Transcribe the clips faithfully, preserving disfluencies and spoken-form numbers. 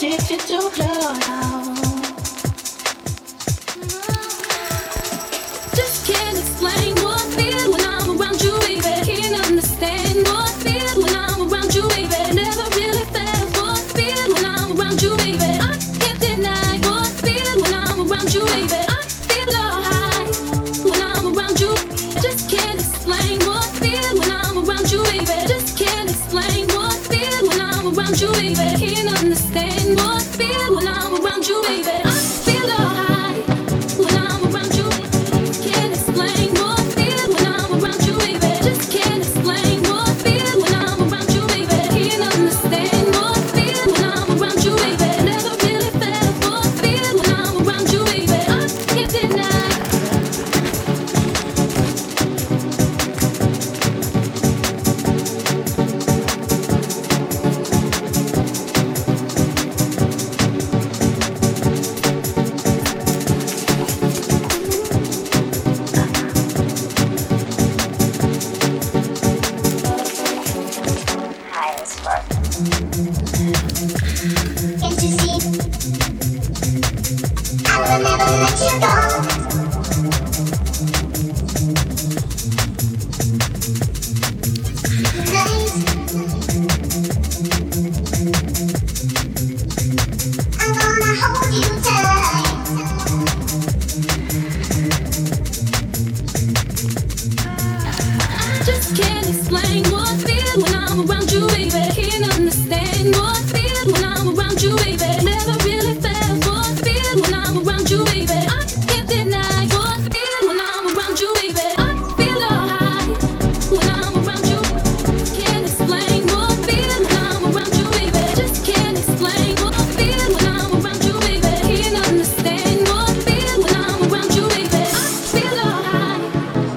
addicted to love. Just can't explain what I feel when I'm around you, baby. Can't understand what I feel when I'm around you, baby. Never really felt what I feel when I'm around you, baby. I can't deny what I feel when I'm around you, baby. I feel alright when I'm around you. Just can't explain what I feel when I'm around you, baby. Just can't explain what I feel when I'm around you, baby. Can't understand what I feel when I'm around you, baby. I feel alright when I'm around you. Can't explain what I feel when I'm around you, baby. Just can't explain what I feel when I'm around you, baby. Can't understand what I feel when I'm around you, baby. Never really felt what I feel when I'm around you, baby. I can't deny. Just can't explain what I feel when I'm around you, baby. Can't understand what I feel when I'm around you, baby. Never really felt what I feel when I'm around you, baby. I can't deny what I feel when I'm around you, baby. I feel alright when I'm around you. Can't explain what I feel when I'm around you, baby. Just can't explain what I feel when I'm around you, baby. Can't understand what I feel when I'm around you, baby. I feel alright.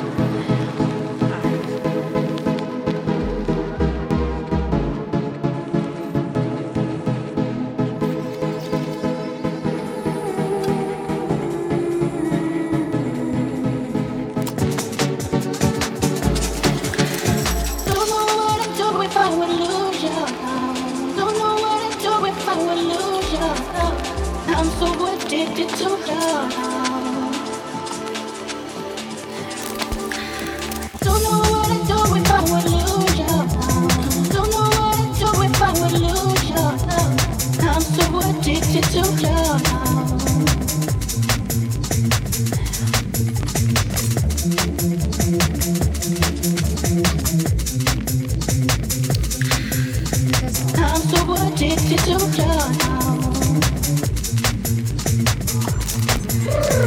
Don't know what I'd do if I would lose you. Don't know what I'd do if I would lose you. I'm so addicted to love. Don't know what I'd do if I would lose you. Don't know what I'd do if I would lose you. I'm so addicted to love. I'm so addicted to love.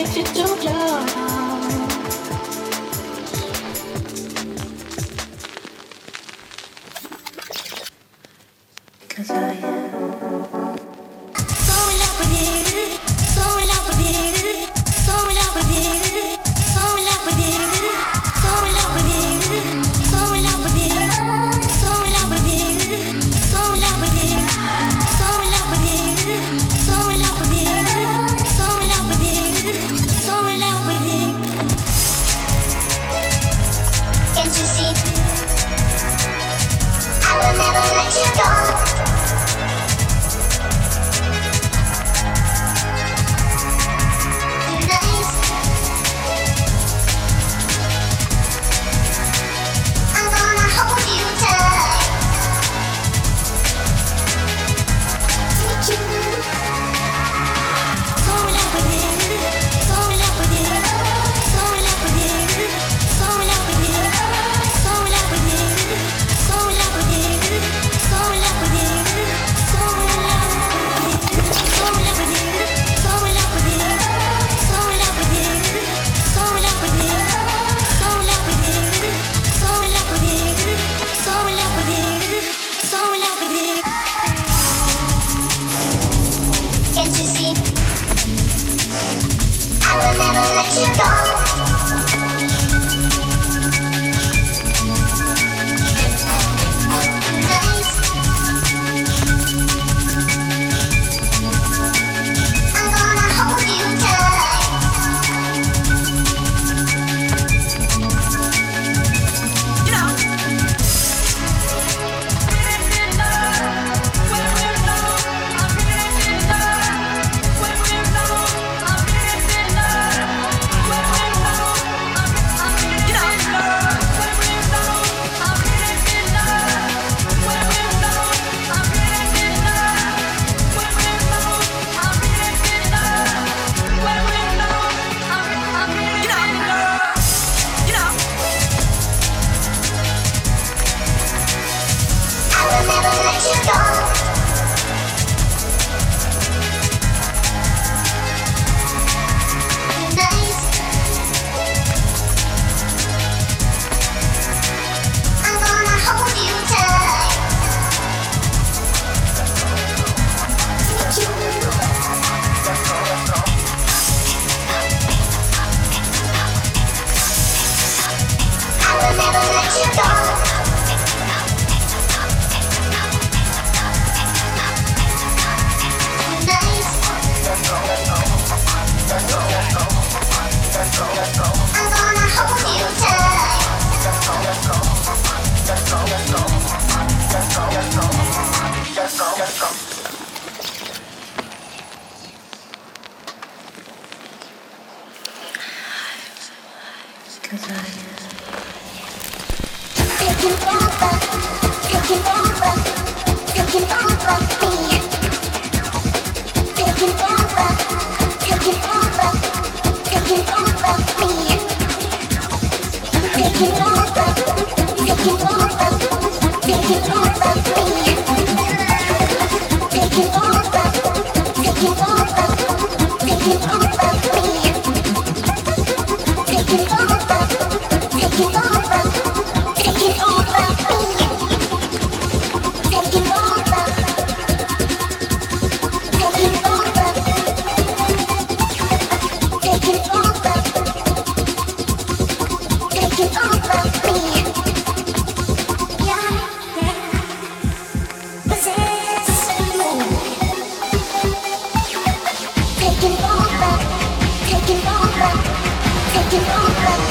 Taking over, taking over, taking over.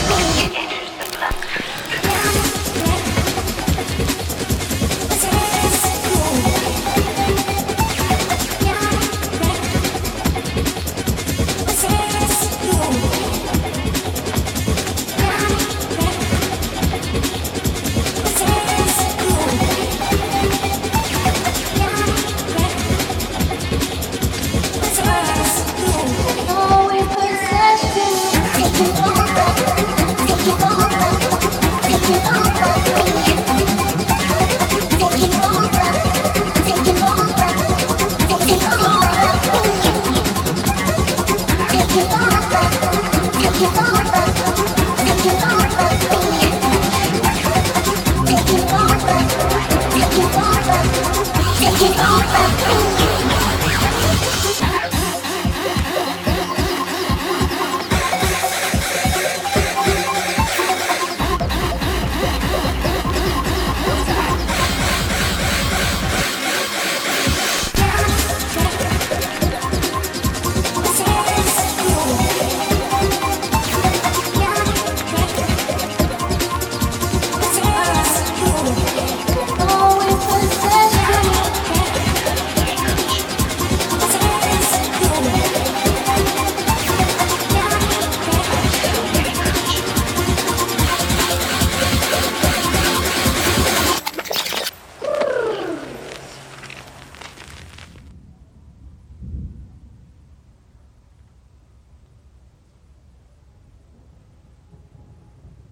Thank you.